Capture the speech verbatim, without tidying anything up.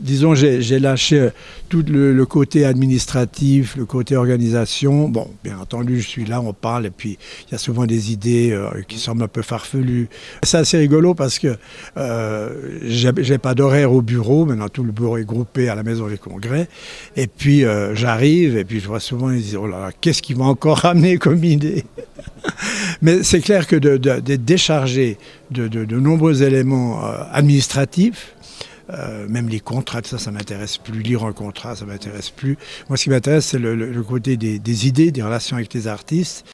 disons, j'ai, j'ai lâché tout le, le côté administratif, le côté organisation. Bon, bien entendu, je suis là, on parle, et puis il y a souvent des idées euh, qui semblent un peu farfelues. C'est assez rigolo parce que euh, j'ai, j'ai pas d'horaire au bureau. Maintenant, tout le bureau est groupé à la maison des congrès. Et puis, euh, j'arrive, et puis je vois souvent, ils disent, oh là là, qu'est-ce qu'ils vont encore ramener comme idée? Mais c'est clair que de, de, de décharger de, de, de nombreux éléments euh, administratifs, euh, même les contrats, ça, ça m'intéresse plus. Lire un contrat, ça m'intéresse plus. Moi, ce qui m'intéresse, c'est le, le côté des, des idées, des relations avec les artistes.